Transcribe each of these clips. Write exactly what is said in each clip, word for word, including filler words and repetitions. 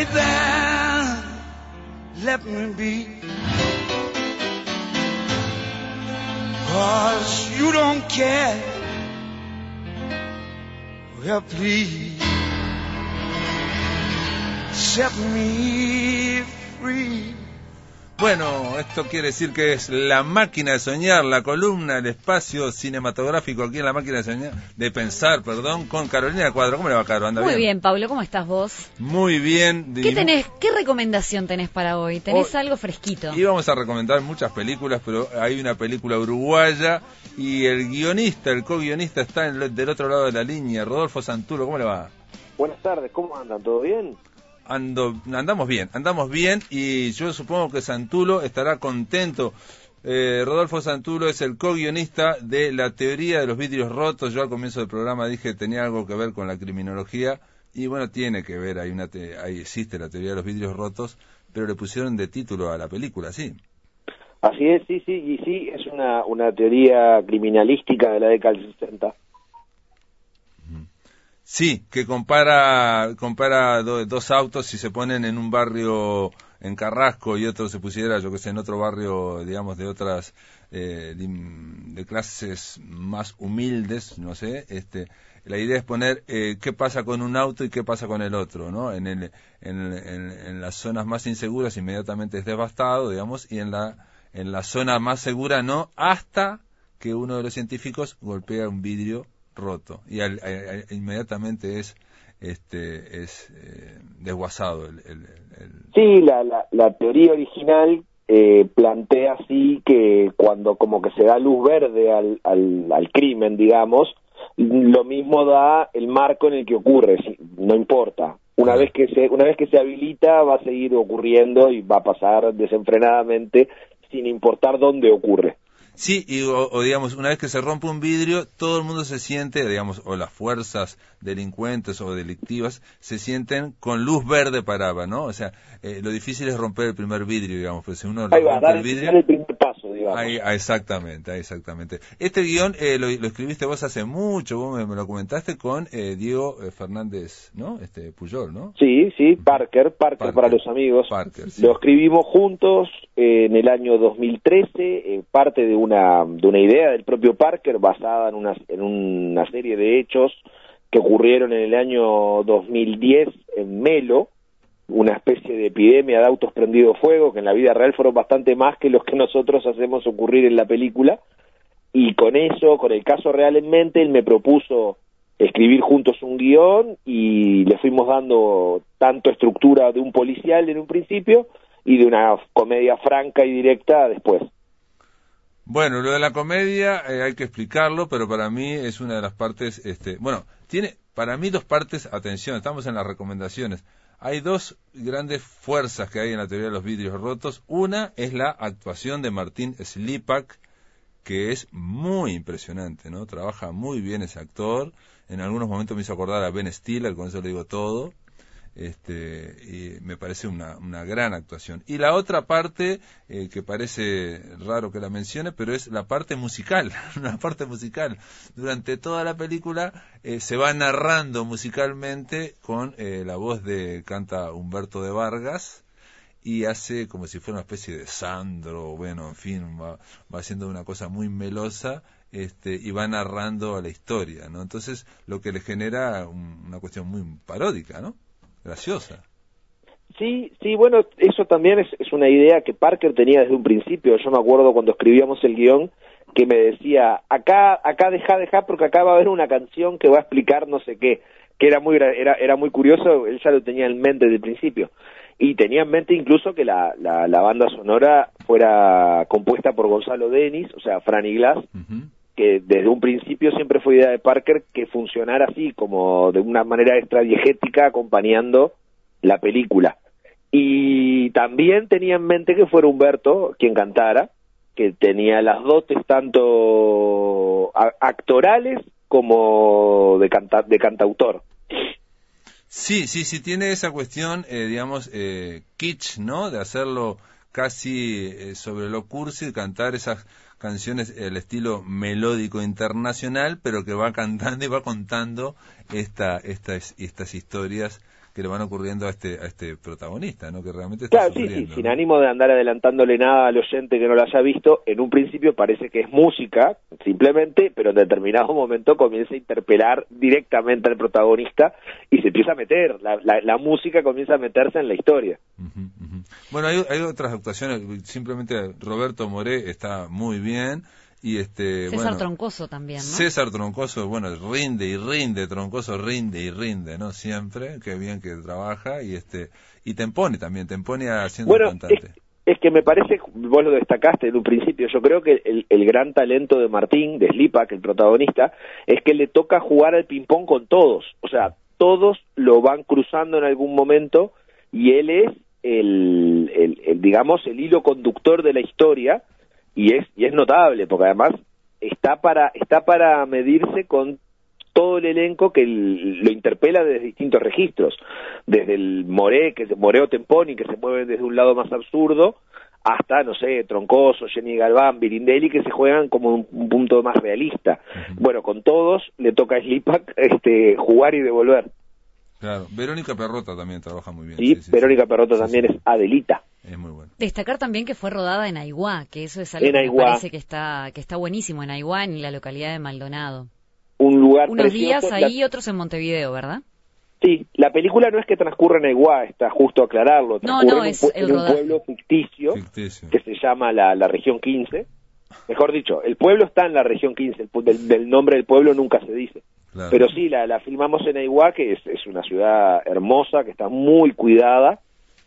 there, let me be. 'Cause you don't care. Well, please set me free. Bueno, esto quiere decir que es La Máquina de Soñar, la columna, el espacio cinematográfico aquí en La Máquina de Soñar, de pensar, perdón, con Carolina Cuadro. ¿Cómo le va, Caro? ¿Anda Muy bien? bien, Pablo, ¿cómo estás vos? Muy bien. ¿Qué tenés, qué recomendación tenés para hoy? ¿Tenés Hoy algo fresquito? Íbamos a recomendar muchas películas, pero hay una película uruguaya y el guionista, el co-guionista está en el, del otro lado de la línea, Rodolfo Santuro. ¿Cómo le va? Buenas tardes, ¿cómo andan? ¿Todo bien? Ando, andamos bien, andamos bien y yo supongo que Santulo estará contento. Eh, Rodolfo Santulo es el co-guionista de La Teoría de los Vidrios Rotos. Yo al comienzo del programa dije que tenía algo que ver con la criminología y bueno, tiene que ver, hay una te, ahí existe La Teoría de los Vidrios Rotos, pero le pusieron de título a la película, ¿sí? Así es, sí, sí, y sí, es una, una teoría criminalística de la década del sesenta. Sí, que compara compara do, dos autos, si se ponen en un barrio en Carrasco y otro se pusiera, yo que sé, en otro barrio, digamos, de otras, eh, de, de clases más humildes, no sé, este, la idea es poner eh, qué pasa con un auto y qué pasa con el otro, ¿no? En, el, en, en, en las zonas más inseguras inmediatamente es devastado, digamos, y en la, en la zona más segura no, hasta que uno de los científicos golpea un vidrio roto y al, al, al, inmediatamente es este es eh, desguazado el, el, el... Sí, la, la, la teoría original eh, plantea así que cuando como que se da luz verde al, al, al crimen, digamos, lo mismo da el marco en el que ocurre, no importa. Una Claro. vez que se una vez que se habilita va a seguir ocurriendo y va a pasar desenfrenadamente sin importar dónde ocurre. Sí, y, o, o digamos, una vez que se rompe un vidrio, todo el mundo se siente, digamos, o las fuerzas delincuentes o delictivas se sienten con luz verde parada, ¿no? O sea, eh, lo difícil es romper el primer vidrio, digamos, pues si uno ahí va, rompe dar el vidrio... dar el primer paso, digamos. Ahí, ah, exactamente, ah, exactamente. Este guión eh, lo, lo escribiste vos hace mucho, vos me, me lo comentaste con eh, Diego eh, Fernández, ¿no? Este Puyol, ¿no? Sí, sí, Parker, Parker, Parker para los amigos. Parker, sí. Lo escribimos juntos eh, en el año dos mil trece, eh, parte de una de una idea del propio Parker basada en una en una serie de hechos que ocurrieron en el año dos mil diez en Melo, una especie de epidemia de autos prendidos fuego que en la vida real fueron bastante más que los que nosotros hacemos ocurrir en la película, y con eso, con el caso real en mente, él me propuso escribir juntos un guión y le fuimos dando tanto estructura de un policial en un principio y de una comedia franca y directa después. Bueno, lo de la comedia eh, hay que explicarlo, pero para mí es una de las partes, este, bueno, tiene para mí dos partes, atención, estamos en las recomendaciones. Hay dos grandes fuerzas que hay en la teoría de los vidrios rotos. Una es la actuación de Martín Slipak, que es muy impresionante, ¿no? Trabaja muy bien ese actor. En algunos momentos me hizo acordar a Ben Stiller, con eso le digo todo. Este, y me parece una, una gran actuación. Y la otra parte, eh, que parece raro que la mencione, pero es la parte musical, la parte musical. Durante toda la película eh, se va narrando musicalmente con eh, la voz de, canta Humberto de Vargas, y hace como si fuera una especie de Sandro, bueno, en fin, va, va haciendo una cosa muy melosa, este, y va narrando la historia, ¿no? Entonces, lo que le genera un, una cuestión muy paródica, ¿no? Graciosa. Sí, sí, bueno, eso también es, es una idea que Parker tenía desde un principio. Yo me acuerdo cuando escribíamos el guión que me decía, acá, acá deja, deja, porque acá va a haber una canción que va a explicar no sé qué, que era muy, era, era muy curioso, él ya lo tenía en mente desde el principio. Y tenía en mente incluso que la, la, la banda sonora fuera compuesta por Gonzalo Denis, o sea, Franny Glass, uh-huh. que desde un principio siempre fue idea de Parker que funcionara así, como de una manera extradiegética, acompañando la película. Y también tenía en mente que fuera Humberto quien cantara, que tenía las dotes tanto actorales como de, canta, de cantautor. Sí, sí, sí, tiene esa cuestión, eh, digamos, eh, kitsch, ¿no? De hacerlo casi eh, sobre lo cursi, cantar esas canciones el estilo melódico internacional, pero que va cantando y va contando esta, estas, estas historias que le van ocurriendo a este, a este protagonista, ¿no? Que realmente está Claro, sí, sí, sufriendo, sin ¿no? ánimo de andar adelantándole nada al oyente que no lo haya visto, en un principio parece que es música, simplemente, pero en determinado momento comienza a interpelar directamente al protagonista y se empieza a meter, la, la, la música comienza a meterse en la historia. Uh-huh, uh-huh. Bueno, hay, hay otras actuaciones, simplemente Roberto Moré está muy bien. Y este, César bueno, Troncoso también, ¿no? César Troncoso, bueno, rinde y rinde, Troncoso rinde y rinde, ¿no? Siempre, qué bien que trabaja y este y Tempone también, Tempone haciendo Bueno, cantante. Es, es que me parece, vos lo destacaste en un principio, yo creo que el, el gran talento de Martín, de Slipak, el protagonista, es que le toca jugar al ping-pong con todos, o sea, todos lo van cruzando en algún momento y él es el, el, el digamos, el hilo conductor de la historia. Y es y es notable, porque además está para está para medirse con todo el elenco que el, lo interpela desde distintos registros, desde el Moré, que es Moreo Temponi, que se mueve desde un lado más absurdo, hasta, no sé, Troncoso, Jenny Galván, Birindelli, que se juegan como un, un punto más realista. Uh-huh. Bueno, con todos le toca a Slipak este, jugar y devolver. Claro, Verónica Perrota también trabaja muy bien. Sí, sí, sí Verónica sí. Perrota sí, también sí. es Adelita. Es muy bueno. Destacar también que fue rodada en Aiguá, que eso es algo en que Aiguá. me parece que está que está buenísimo, en Aiguá, en la localidad de Maldonado. Un lugar Unos precioso. días ahí, la... otros en Montevideo, ¿verdad? Sí, la película no es que transcurre en Aiguá, está justo a aclararlo. No, transcurre no, en es un, el en un rodaje. pueblo ficticio, Ficticio. que se llama la, la región quince. Mejor dicho, el pueblo está en la región quince, el, del, del nombre del pueblo nunca se dice. Claro. Pero sí, la, la filmamos en Aiguá, que es, es una ciudad hermosa, que está muy cuidada,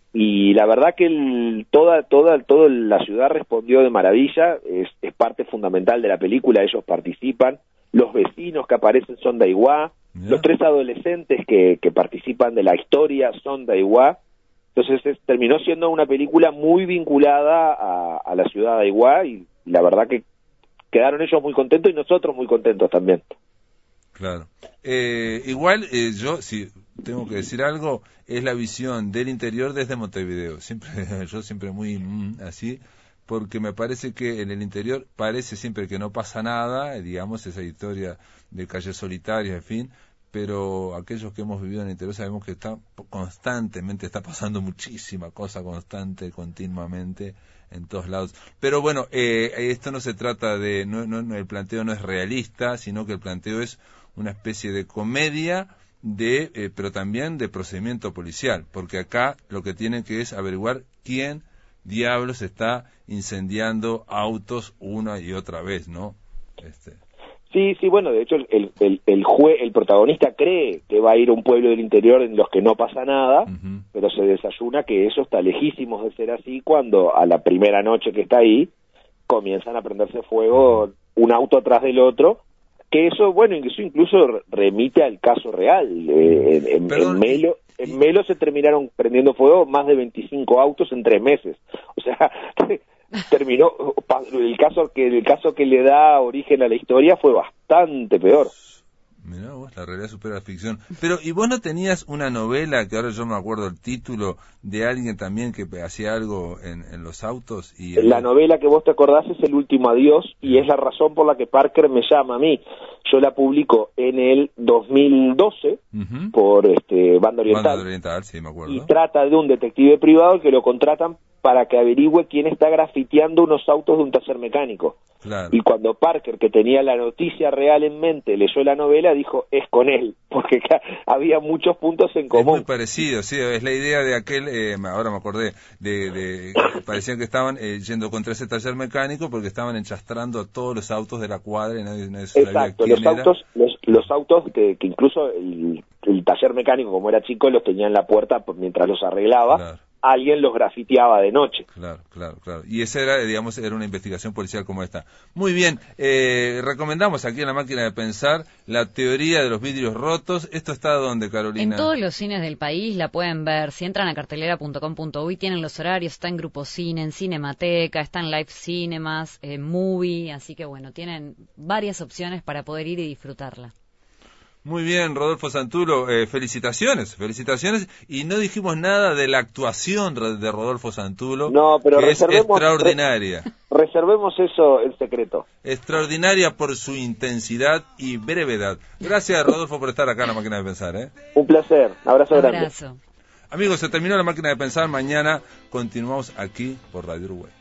y la verdad que el, toda toda toda la ciudad respondió de maravilla, es, es parte fundamental de la película, ellos participan, los vecinos que aparecen son de Aiguá, yeah. los tres adolescentes que, que participan de la historia son de Aiguá, entonces es, terminó siendo una película muy vinculada a, a la ciudad de Aiguá, y la verdad que quedaron ellos muy contentos y nosotros muy contentos también. Claro. Eh, igual eh, yo, si tengo que decir algo, es la visión del interior desde Montevideo. Siempre, yo siempre muy mm, así, porque me parece que en el interior parece siempre que no pasa nada, digamos, esa historia de calles solitarias, en fin, pero aquellos que hemos vivido en el interior sabemos que está constantemente, está pasando muchísima cosa constante, continuamente, en todos lados. Pero bueno, eh, esto no se trata de, no, no, el planteo no es realista, sino que el planteo es una especie de comedia, de eh, pero también de procedimiento policial, porque acá lo que tienen que es averiguar quién diablos está incendiando autos una y otra vez, ¿no? Este... Sí, sí, bueno, de hecho el el el, jue, el protagonista cree que va a ir a un pueblo del interior en los que no pasa nada, uh-huh. pero se desayuna que eso está lejísimos de ser así cuando a la primera noche que está ahí comienzan a prenderse fuego uh-huh. un auto atrás del otro, que eso, bueno, eso incluso remite al caso real. Eh, en, en, Melo, en Melo se terminaron prendiendo fuego más de veinticinco autos en tres meses. O sea... terminó el caso que el caso que le da origen a la historia fue bastante peor. Mirá vos, la realidad supera la ficción. Pero, ¿y vos no tenías una novela, que ahora yo me acuerdo el título, de alguien también que hacía algo en, en los autos? Y el... La novela que vos te acordás es El Último Adiós, y es la razón por la que Parker me llama a mí. Yo la publico en el dos mil doce uh-huh. por este Banda Oriental. Banda Oriental, sí, me acuerdo. Y trata de un detective privado que lo contratan para que averigüe quién está grafiteando unos autos de un taller mecánico. Claro. Y cuando Parker, que tenía la noticia real en mente, leyó la novela, dijo, es con él, porque había muchos puntos en común. Es muy parecido, sí, es la idea de aquel, eh, ahora me acordé, de, de parecían que estaban eh, yendo contra ese taller mecánico porque estaban enchastrando todos los autos de la cuadra y nadie, nadie sabía Exacto, quién los era. autos, los, los autos que, que incluso el, el taller mecánico, como era chico, los tenía en la puerta mientras los arreglaba. Claro. Alguien los grafiteaba de noche. Claro, claro, claro. Y esa era, digamos, era una investigación policial como esta. Muy bien, eh, recomendamos aquí en La Máquina de Pensar la teoría de los vidrios rotos. ¿Esto está dónde, Carolina? En todos los cines del país la pueden ver. Si entran a cartelera punto com punto uy tienen los horarios, está en Grupo Cine, en Cinemateca, está en Live Cinemas, en Movie, así que bueno, tienen varias opciones para poder ir y disfrutarla. Muy bien, Rodolfo Santulo, eh, felicitaciones, felicitaciones, y no dijimos nada de la actuación de Rodolfo Santulo, no, pero que es extraordinaria. Re, reservemos eso en secreto. Extraordinaria por su intensidad y brevedad. Gracias, Rodolfo, por estar acá en La Máquina de Pensar. ¿eh? Un placer, abrazo, Un grande. abrazo. Amigos, se terminó La Máquina de Pensar. Mañana continuamos aquí por Radio Uruguay.